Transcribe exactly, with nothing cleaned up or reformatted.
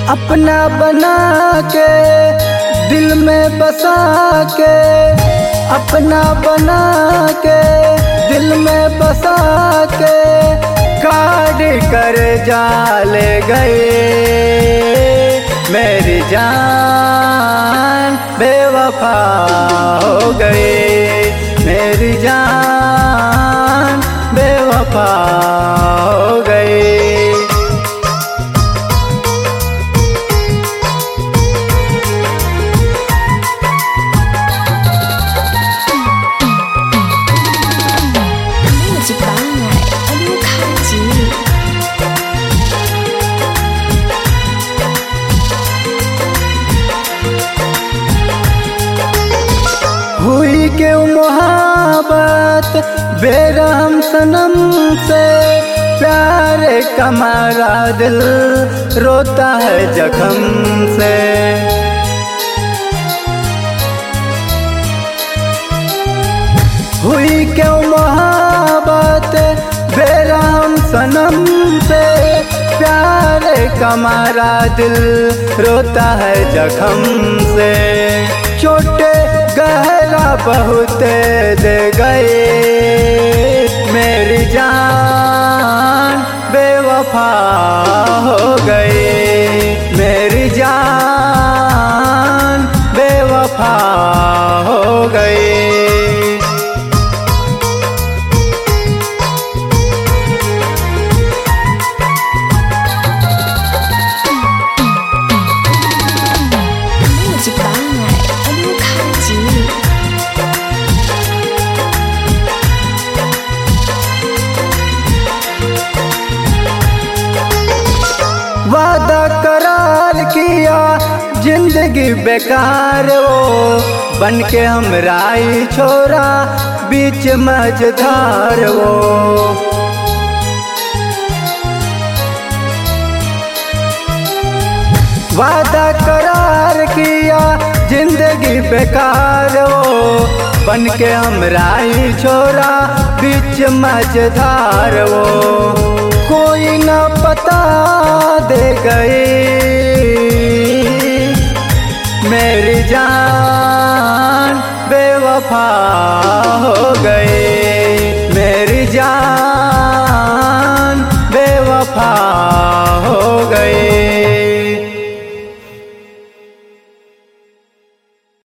अपना बना के दिल में बसा के, अपना बना के दिल में बसा के काट कर जाले गए। मेरी जान बेवफा हो गई, मेरी जान बेवफा हो गई। हुई क्यों मोहब्बत बेरहम सनम से, प्यार का मारा दिल रोता है जख्म से। हुई क्यों मोहब्बत बेरहम सनम से, प्यार का मारा दिल रोता है जख्म से। छोटे गहरा बहुत दे गए, मेरी जान बेवफा हो गई, मेरी जान बेवफा हो गई। वादा करार किया जिंदगी बेकार वो, बन के हमरा ही छोरा बीच मझधार वो। वादा करार किया जिंदगी बेकार वो, बन के हमरा ही छोरा बीच मझधार वो। कोई ना पता दे गई, मेरी जान बेवफा हो गई, मेरी जान बेवफा